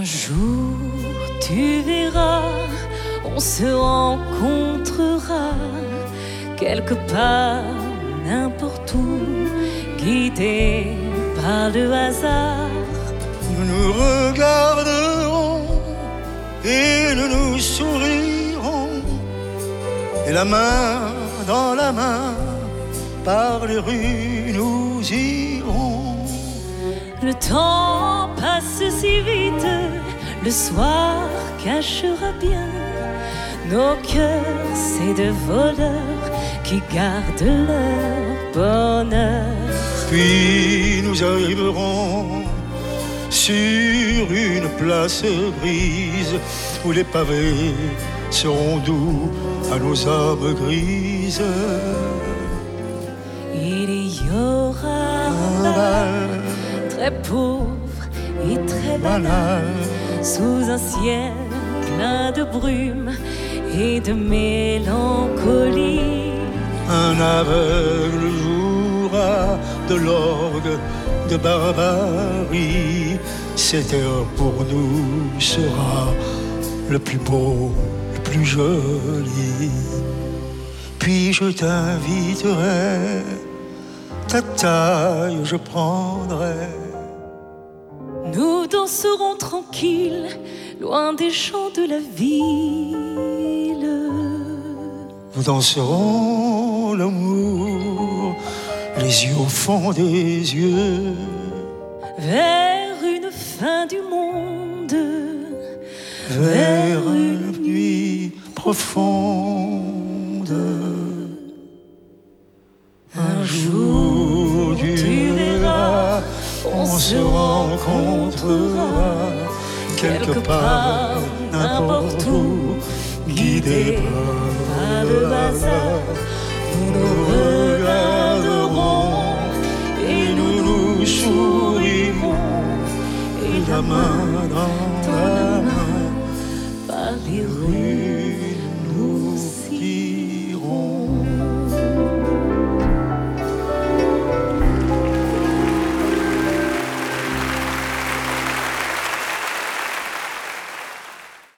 jour, tu verras, on se rencontrera quelque part, n'importe où, guidés par le hasard. Nous nous regarderons et nous nous sourirons, et la main dans la main, par les rues nous irons. Le temps passe si vite, le soir cachera bien nos cœurs, c'est de voleurs qui gardent leur bonheur. Puis nous arriverons sur une place grise où les pavés seront doux à nos âmes grises. Il y aura un bal très pauvre et très banal, sous un ciel plein de brume et de mélancolie. Un aveugle jouera de l'orgue de barbarie. Cette heure pour nous sera le plus beau, le plus joli. Puis je t'inviterai, ta taille je prendrai. Nous danserons tranquilles, loin des chants de la ville. Nous danserons l'amour, les yeux au fond des yeux, vers une fin du monde, vers une nuit profonde. Un jour tu verras, on se rencontrera quelque part, n'importe où, guidé par le hasard.